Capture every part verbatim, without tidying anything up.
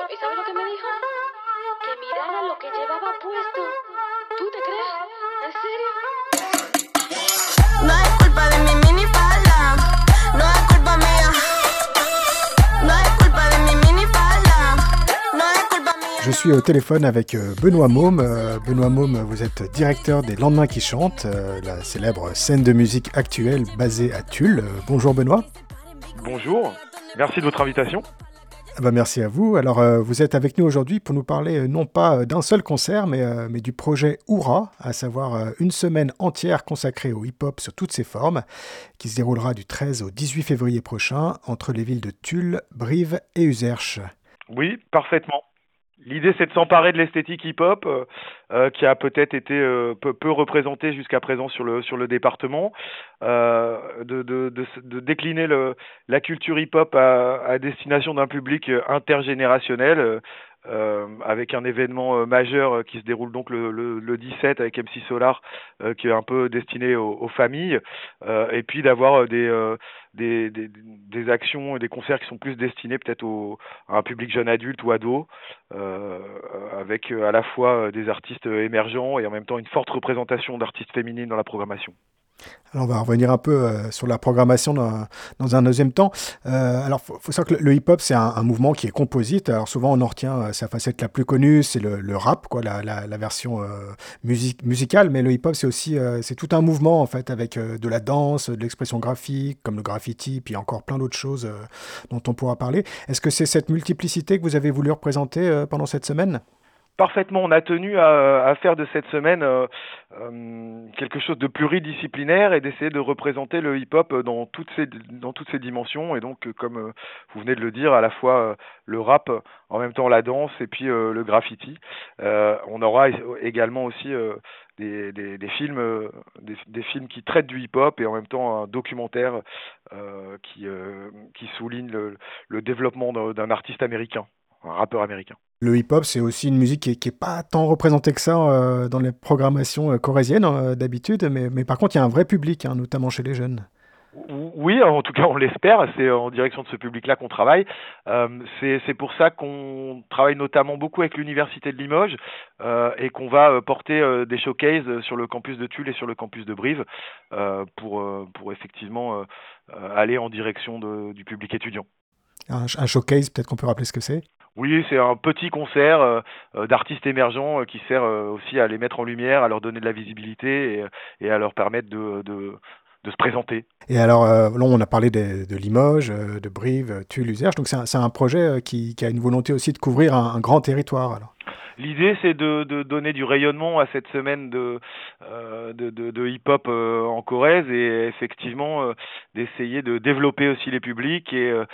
¿Y sabes lo que me dijo? Que mirara lo que llevaba puesto. ¿Tú te crees? ¿En serio? No es culpa de mi minifalda, no es culpa mía. No es culpa de mi minifalda, no es culpa mía. Je suis au téléphone avec euh, Benoît Môme. Euh, Benoît Môme, vous êtes directeur des Lendemains qui chantent, euh, la célèbre scène de musique actuelle basée à Tulle. Euh, bonjour Benoît. Bonjour, merci de votre invitation. Ah bah merci à vous. Alors euh, vous êtes avec nous aujourd'hui pour nous parler euh, non pas euh, d'un seul concert, mais, euh, mais du projet Hourra, à savoir euh, une semaine entière consacrée au hip-hop sur toutes ses formes, qui se déroulera du treize au dix-huit février prochain entre les villes de Tulle, Brive et Uzerche. Oui, parfaitement. L'idée, c'est de s'emparer de l'esthétique hip-hop euh, euh, qui a peut-être été euh, peu, peu représentée jusqu'à présent sur le sur le département, euh, de, de, de, de décliner le, la culture hip-hop à, à destination d'un public intergénérationnel, euh, euh, avec un événement euh, majeur euh, qui se déroule donc le, le, le dix-sept avec M C Solar, euh, qui est un peu destiné aux, aux familles, euh, et puis d'avoir euh, des, euh, des, des des actions et des concerts qui sont plus destinés peut-être au, à un public jeune adulte ou ado, euh, avec euh, à la fois euh, des artistes émergents et en même temps une forte représentation d'artistes féminines dans la programmation. Alors on va revenir un peu euh, sur la programmation dans, dans un deuxième temps. Euh, alors il faut, faut savoir que le, le hip-hop c'est un, un mouvement qui est composite. Alors souvent on en retient euh, sa facette la plus connue, c'est le, le rap, quoi, la, la, la version euh, musique, musicale. Mais le hip-hop c'est aussi euh, c'est tout un mouvement en fait avec euh, de la danse, de l'expression graphique, comme le graffiti, puis encore plein d'autres choses euh, dont on pourra parler. Est-ce que c'est cette multiplicité que vous avez voulu représenter euh, pendant cette semaine ? Parfaitement, on a tenu à, à faire de cette semaine euh, euh, quelque chose de pluridisciplinaire et d'essayer de représenter le hip-hop dans toutes ses dans toutes ses dimensions, et donc comme euh, vous venez de le dire, à la fois euh, le rap, en même temps la danse et puis euh, le graffiti. Euh, on aura également aussi euh, des, des, des films euh, des, des films qui traitent du hip-hop et en même temps un documentaire euh, qui euh, qui souligne le, le développement d'un artiste américain, un rappeur américain. Le hip-hop, c'est aussi une musique qui est, qui est pas tant représentée que ça euh, dans les programmations euh, corréziennes euh, d'habitude, mais, mais par contre, il y a un vrai public, hein, notamment chez les jeunes. Oui, en tout cas, on l'espère. C'est en direction de ce public-là qu'on travaille. Euh, c'est, c'est pour ça qu'on travaille notamment beaucoup avec l'Université de Limoges euh, et qu'on va euh, porter euh, des showcases sur le campus de Tulle et sur le campus de Brive euh, pour, euh, pour effectivement euh, aller en direction de, du public étudiant. Un, un showcase, peut-être qu'on peut rappeler ce que c'est ? Oui, c'est un petit concert euh, d'artistes émergents euh, qui sert euh, aussi à les mettre en lumière, à leur donner de la visibilité et, et à leur permettre de, de, de se présenter. Et alors, euh, là, on a parlé de, de Limoges, euh, de Brive, Tulle, Uzerche, donc c'est un, c'est un projet euh, qui, qui a une volonté aussi de couvrir un, un grand territoire, alors. L'idée, c'est de, de donner du rayonnement à cette semaine de, euh, de, de, de hip-hop euh, en Corrèze et effectivement euh, d'essayer de développer aussi les publics et, euh,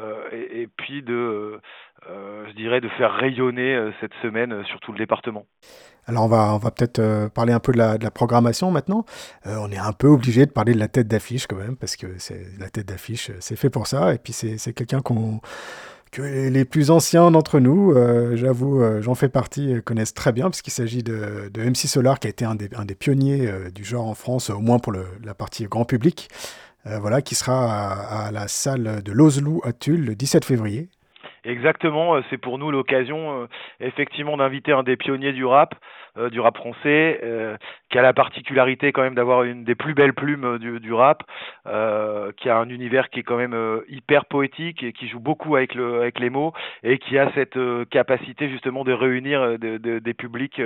et, et puis de, euh, je dirais, de faire rayonner euh, cette semaine sur tout le département. Alors on va, on va peut-être euh, parler un peu de la, de la programmation maintenant. Euh, on est un peu obligé de parler de la tête d'affiche quand même, parce que c'est, la tête d'affiche, c'est fait pour ça, et puis c'est, c'est quelqu'un qu'on... que les plus anciens d'entre nous, euh, j'avoue, euh, j'en fais partie, euh, connaissent très bien, puisqu'il s'agit de, de M C Solar, qui a été un des, un des pionniers euh, du genre en France, au moins pour le, la partie grand public, euh, voilà, qui sera à, à la salle de l'Ozelou à Tulle le dix-sept février. Exactement, c'est pour nous l'occasion euh, effectivement d'inviter un des pionniers du rap, euh, du rap français, euh, qui a la particularité quand même d'avoir une des plus belles plumes du, du rap, euh, qui a un univers qui est quand même euh, hyper poétique et qui joue beaucoup avec le avec les mots et qui a cette euh, capacité justement de réunir de, de, des publics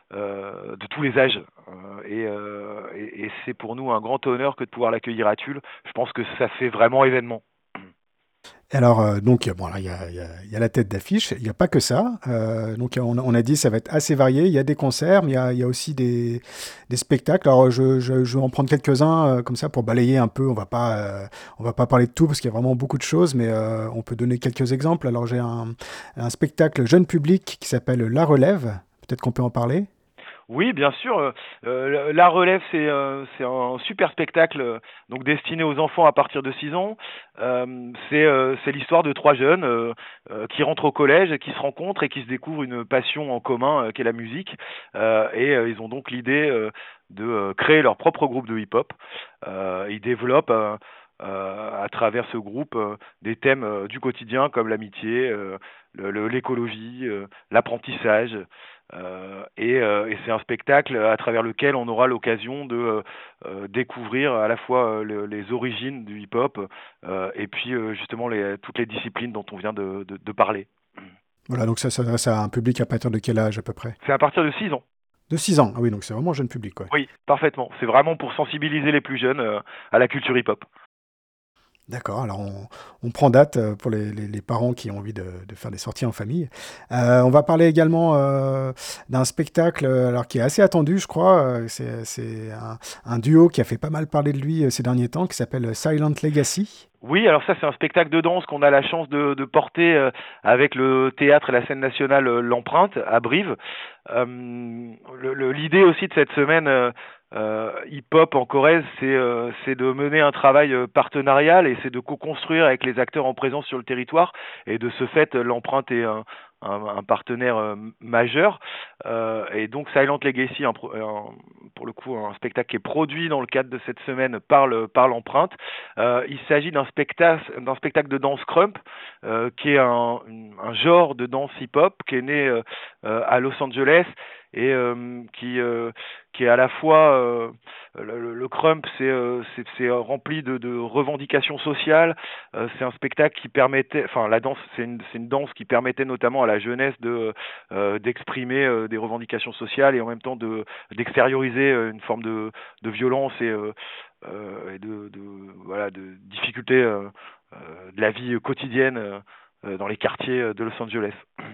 euh, de tous les âges. Euh, et, euh, et, et c'est pour nous un grand honneur que de pouvoir l'accueillir à Tulle. Je pense que ça fait vraiment événement. Alors, euh, donc, bon, il y a, y, a, y a la tête d'affiche, il n'y a pas que ça. Euh, donc, on, on a dit ça va être assez varié. Il y a des concerts, mais il y a, y a aussi des, des spectacles. Alors, je, je, je vais en prendre quelques-uns euh, comme ça pour balayer un peu. On va pas, euh, on va pas parler de tout parce qu'il y a vraiment beaucoup de choses, mais euh, on peut donner quelques exemples. Alors, j'ai un, un spectacle jeune public qui s'appelle La Relève. Peut-être qu'on peut en parler. Oui, bien sûr. Euh, la Relève, c'est, euh, c'est un super spectacle euh, donc destiné aux enfants à partir de six ans. Euh, c'est, euh, c'est l'histoire de trois jeunes euh, euh, qui rentrent au collège, qui se rencontrent et qui se découvrent une passion en commun euh, qu'est la musique. Euh, et euh, ils ont donc l'idée euh, de euh, créer leur propre groupe de hip-hop. Euh, ils développent euh, euh, à travers ce groupe euh, des thèmes euh, du quotidien comme l'amitié, euh, le- le- l'écologie, euh, l'apprentissage. Euh, et, euh, et c'est un spectacle à travers lequel on aura l'occasion de euh, euh, découvrir à la fois euh, le- les origines du hip-hop euh, et puis euh, justement les, toutes les disciplines dont on vient de, de- de parler. Voilà, donc ça s'adresse à un public à partir de quel âge à peu près? C'est à partir de six ans. De six ans. Ah oui, donc c'est vraiment jeune public, quoi. Oui, parfaitement. C'est vraiment pour sensibiliser les plus jeunes euh, à la culture hip-hop. D'accord, alors on, on prend date euh, pour les, les- les parents qui ont envie de, de faire des sorties en famille. Euh, on va parler également euh, d'un spectacle euh, alors, qui est assez attendu, je crois. Euh, C'est, c'est un, un duo qui a fait pas mal parler de lui euh, ces derniers temps, qui s'appelle Silent Legacy. Oui, alors ça c'est un spectacle de danse qu'on a la chance de, de porter euh, avec le théâtre et la scène nationale euh, L'Empreinte à Brive. Euh, le- le- L'idée aussi de cette semaine euh, euh, hip-hop en Corrèze, c'est euh, c'est de mener un travail euh, partenarial et c'est de co-construire avec les acteurs en présence sur le territoire. Et de ce fait, L'Empreinte est un, un, un partenaire euh, majeur. Euh, et donc Silent Legacy, un pro- un- pour le coup un spectacle qui est produit dans le cadre de cette semaine par le- par l'Empreinte. Euh, il s'agit d'un spectacle, d'un spectacle de danse crump, euh, qui est un, un genre de danse hip-hop qui est né euh, euh, à Los Angeles et euh, qui euh, qui est à la fois euh, le, le- le crump, c'est euh, c'est c'est rempli de, de revendications sociales. Euh, c'est un spectacle qui permettait, enfin la danse, c'est une c'est une danse qui permettait notamment à la jeunesse de euh, d'exprimer euh, des revendications sociales et en même temps de d'extérioriser euh, une forme de de violence et euh, euh, et de, de voilà de difficultés euh, euh, de la vie quotidienne euh, euh, dans les quartiers de Los Angeles.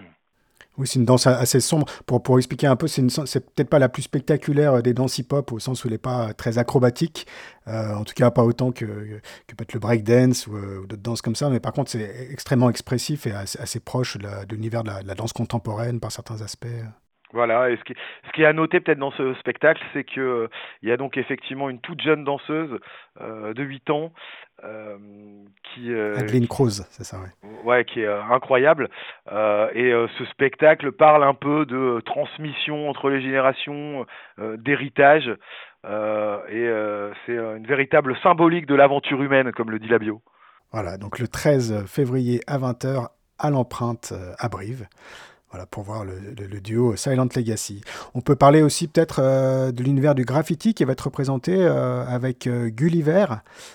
Oui, c'est une danse a- assez sombre. Pour, pour expliquer un peu, c'est, une, c'est peut-être pas la plus spectaculaire euh, des danses hip-hop, au sens où elle n'est pas euh, très acrobatique. Euh, en tout cas, pas autant que, que peut-être le breakdance ou, euh, ou d'autres danses comme ça. Mais par contre, c'est extrêmement expressif et assez, assez proche de, la- de l'univers de la, de la danse contemporaine par certains aspects. Voilà, et ce qui, ce qui est à noter peut-être dans ce spectacle, c'est que euh, il y a donc effectivement une toute jeune danseuse euh, de huit ans euh, qui, euh, Adeline Croze, c'est ça, ouais. ouais, qui est euh, incroyable. Euh, et euh, ce spectacle parle un peu de euh, transmission entre les générations, euh, d'héritage, euh, et euh, c'est euh, une véritable symbolique de l'aventure humaine, comme le dit la bio. Voilà, donc le treize février à vingt heures à l'Empreinte euh, à Brive. Voilà, pour voir le, le- le duo Silent Legacy. On peut parler aussi peut-être euh, de l'univers du graffiti qui va être représenté euh, avec euh, Gulliver,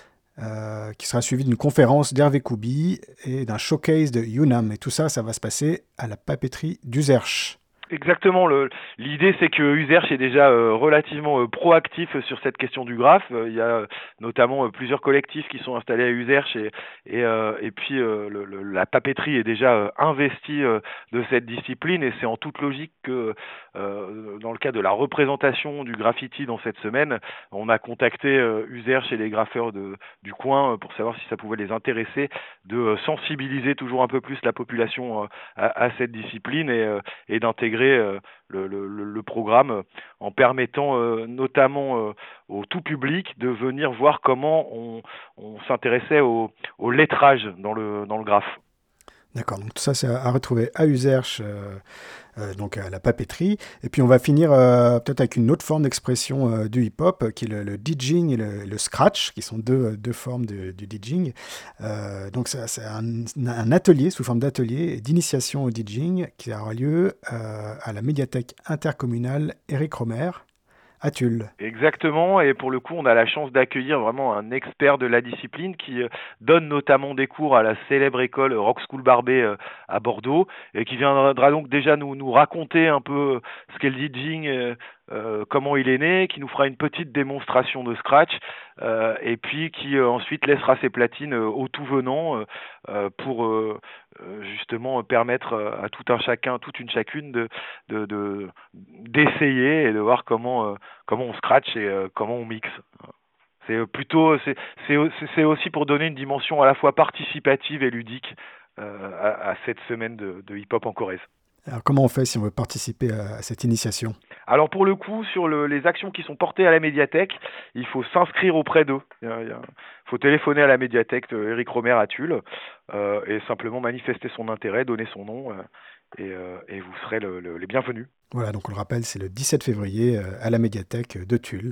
euh, qui sera suivi d'une conférence d'Hervé Koubi et d'un showcase de Yunam. Et tout ça, ça va se passer à la papeterie d'Uzerche. Exactement. Le, l'idée, c'est que Uzerche est déjà euh, relativement euh, proactif sur cette question du graphe. Euh, il y a euh, notamment euh, plusieurs collectifs qui sont installés à Uzerche et et, euh, et puis euh, le, le- la papeterie est déjà euh, investie euh, de cette discipline et c'est en toute logique que euh, dans le cas de la représentation du graffiti dans cette semaine, on a contacté euh, Uzerche et les graffeurs de, du coin euh, pour savoir si ça pouvait les intéresser de euh, sensibiliser toujours un peu plus la population euh, à, à cette discipline et, euh, et d'intégrer euh, le, le, le- le programme euh, en permettant euh, notamment euh, au tout public de venir voir comment on, on s'intéressait au, au lettrage dans le, dans le graphe. D'accord, donc tout ça, c'est à à retrouver à Uzerche, euh, euh, donc à la papeterie. Et puis on va finir euh, peut-être avec une autre forme d'expression euh, du hip-hop, euh, qui est le, le DJing et le, le scratch, qui sont deux, deux formes de- du DJing. Euh, donc ça, c'est un, un atelier, sous forme d'atelier d'initiation au DJing, qui aura lieu euh, à la médiathèque intercommunale Éric Romer, à Tulle. Exactement, et pour le coup, on a la chance d'accueillir vraiment un expert de la discipline qui euh, donne notamment des cours à la célèbre école Rock School Barbet euh, à Bordeaux, et qui viendra donc déjà nous, nous raconter un peu ce qu'est le DJing, euh, euh, comment il est né, qui nous fera une petite démonstration de scratch, euh, et puis qui euh, ensuite laissera ses platines euh, au tout venant euh, euh, pour euh, euh, justement permettre euh, à tout un chacun, toute une chacune de, de, de- d'essayer et de voir comment euh, comment on scratch et euh, comment on mixe. C'est euh, plutôt c'est c'est au- c'est c'est aussi pour donner une dimension à la fois participative et ludique euh, à, à cette semaine de, de hip-hop en Corrèze. Alors comment on fait si on veut participer à, à cette initiation? Alors pour le coup, sur le- les actions qui sont portées à la médiathèque, il faut s'inscrire auprès d'eux. Il y a- il y a- faut téléphoner à la médiathèque de Éric Romer à Tulle euh, et simplement manifester son intérêt, donner son nom euh, et, euh, et vous serez le- le- les bienvenus. Voilà, donc on le rappelle, c'est le dix-sept février euh, à la médiathèque de Tulle.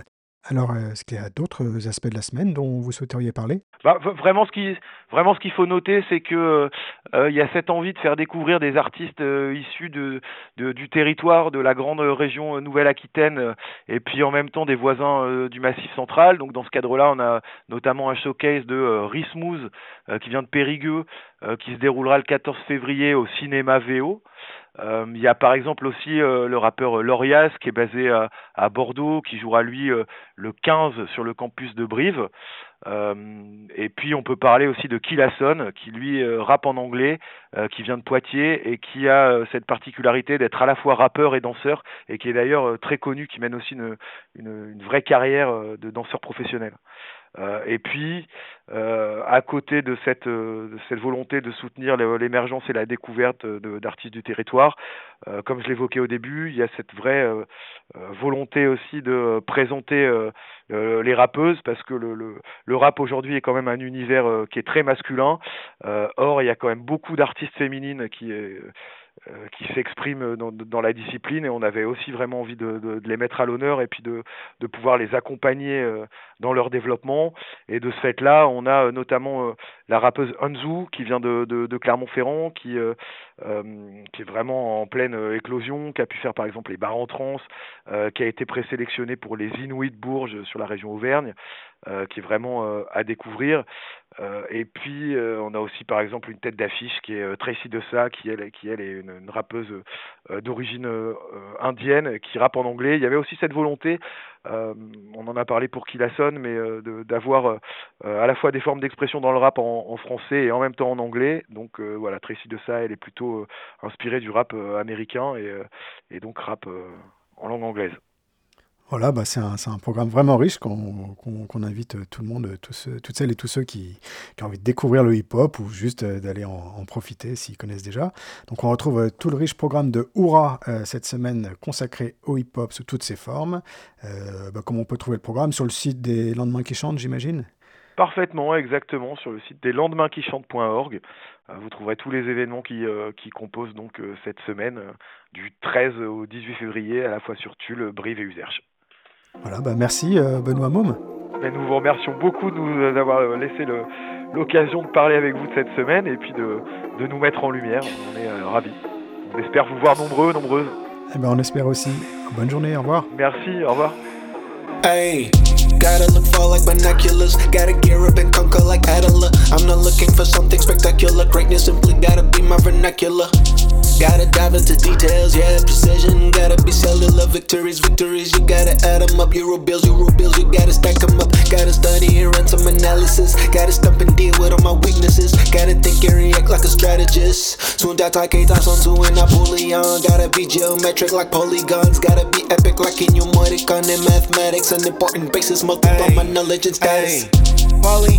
Alors, euh, est-ce qu'il y a d'autres aspects de la semaine dont vous souhaiteriez parler? Bah, v- vraiment, ce qui, vraiment, ce qu'il faut noter, c'est que euh, il y a cette envie de faire découvrir des artistes euh, issus de, de- du territoire de la grande région euh, Nouvelle-Aquitaine, euh, et puis en même temps des voisins euh, du Massif central. Donc, dans ce cadre-là, on a notamment un showcase de euh, Rismouze, euh, qui vient de Périgueux, euh, qui se déroulera le quatorze février au cinéma V O. Euh, Il y a par exemple aussi euh, le rappeur Lorias qui est basé à, à Bordeaux, qui jouera lui euh, le quinze sur le campus de Brive. Euh, et puis on peut parler aussi de Killason, qui lui euh, rappe en anglais, euh, qui vient de Poitiers et qui a euh, cette particularité d'être à la fois rappeur et danseur, et qui est d'ailleurs euh, très connu, qui mène aussi une, une, une vraie carrière euh, de danseur professionnel. Euh, et puis, euh, à côté de cette, euh, de cette volonté de soutenir le- l'émergence et la découverte de- d'artistes du territoire, euh, comme je l'évoquais au début, il y a cette vraie euh, euh, volonté aussi de présenter euh, euh, les rappeuses, parce que le, le, le rap aujourd'hui est quand même un univers euh, qui est très masculin. Euh, or, il y a quand même beaucoup d'artistes féminines qui... euh, euh, qui s'expriment dans, dans la discipline, et on avait aussi vraiment envie de, de, de les mettre à l'honneur et puis de, de pouvoir les accompagner euh, dans leur développement. Et de ce fait-là, on a euh, notamment euh, la rappeuse Hanzou qui vient de, de, de Clermont-Ferrand, qui, euh, euh, qui est vraiment en pleine euh, éclosion, qui a pu faire par exemple les bars en trance, euh, qui a été présélectionnée pour les Inuits Bourges sur la région Auvergne, euh, qui est vraiment euh, à découvrir. Euh, et puis euh, on a aussi par exemple une tête d'affiche qui est euh, Tracy Dessa, qui elle, qui elle est une, une rappeuse euh, d'origine euh, indienne, qui rappe en anglais. Il y avait aussi cette volonté, euh, on en a parlé pour Killason, mais euh, de, d'avoir euh, à la fois des formes d'expression dans le rap en, en français et en même temps en anglais. Donc euh, voilà, Tracy Dessa, elle est plutôt euh, inspirée du rap euh, américain, et, euh, et donc rap euh, en langue anglaise. Voilà, bah c'est un, c'est un programme vraiment riche qu'on qu'on- qu'on invite euh, tout le monde, euh, tous ceux- toutes celles et tous ceux qui, qui ont envie de découvrir le hip-hop ou juste euh, d'aller en, en profiter s'ils connaissent déjà. Donc on retrouve euh, tout le riche programme de Oura euh, cette semaine consacré au hip-hop sous toutes ses formes. Euh, bah, comment on peut trouver le programme? Sur le site des Lendemains qui chantent, j'imagine? Parfaitement, exactement, sur le site des lendemains qui chantent point org. Euh, vous trouverez tous les événements qui, euh, qui composent donc euh, cette semaine, euh, du treize au dix-huit février, à la fois sur Tulle, Brive et Uzerche. Voilà, bah merci euh, Benoît Môme. Mais nous vous remercions beaucoup de nous d'avoir laissé le- l'occasion de parler avec vous de cette semaine, et puis de, de nous mettre en lumière. On est euh, ravis. On espère vous voir nombreux, nombreuses. Eh ben, on espère aussi. Bonne journée, au revoir. Merci, au revoir. Ayy, gotta look for like binoculars. Gotta gear up and conquer like Adela. I'm not looking for something spectacular. Greatness simply gotta be my vernacular. Gotta dive into details, yeah, precision. Gotta be cellular victories, victories. You gotta add them up, euro bills, euro bills. You gotta stack them up. Gotta study and run some analysis. Gotta stump and deal with all my weaknesses. Gotta think and react like a strategist. Soon that I can't on to an Napoleon. Gotta be geometric like polygons. Gotta be epic like in Mnemonic in mathematics. An important basis, multiply my knowledge and status. Poly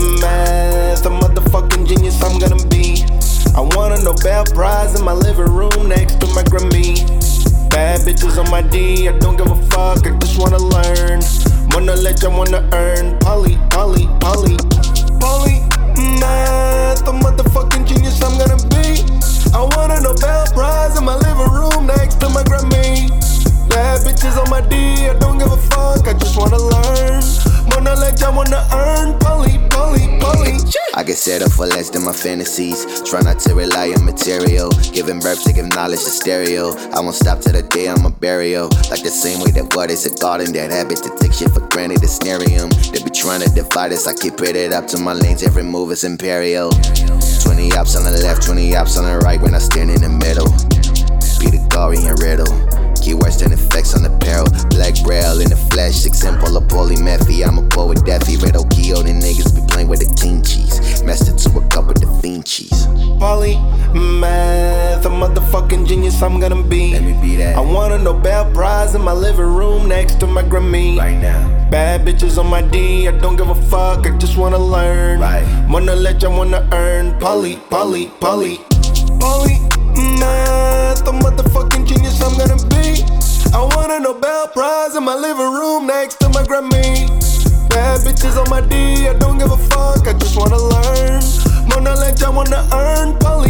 math, the motherfucking genius I'm gonna be. I won a Nobel Prize in my living room next to my Grammy. Bad bitches on my D, I don't give a fuck, I just wanna learn. More knowledge I wanna earn. Poly, poly, poly, poly math, the motherfucking genius I'm gonna be. I won a Nobel Prize in my living room next to my Grammy. Bad bitches on my D, I don't give a fuck, I just wanna learn. More knowledge I wanna earn. Poly, poly, poly. I get set up for less than my fantasies. Try not to rely on material. Giving birth to give knowledge to stereo. I won't stop till the day I'm a burial. Like the same way that what is a garden. That habit to take shit for granted, the snarium. They be trying to divide us. I keep it up to my lanes. Every move is imperial. twenty ops on the left, twenty ops on the right. When I stand in the middle, be the gory and riddle. Keywords and effects on the apparel. Black braille in the flesh. Six simple of polymathy. I'm a poet Daffy. Red Okio. The niggas be playing with the king cheese. Master to a cup of the fiend cheese. Poly math, a motherfucking genius I'm gonna be. Let me be that. I won a Nobel Prize in my living room next to my Grammy. Right now. Bad bitches on my D, I don't give a fuck, I just wanna learn. Right. More knowledge I wanna earn. Poly, poly, poly, poly math, a motherfucking genius I'm gonna be. I won a Nobel Prize in my living room next to my Grammy. Bad bitches on my D, I don't give a fuck, I just wanna learn. More knowledge I wanna earn. Poly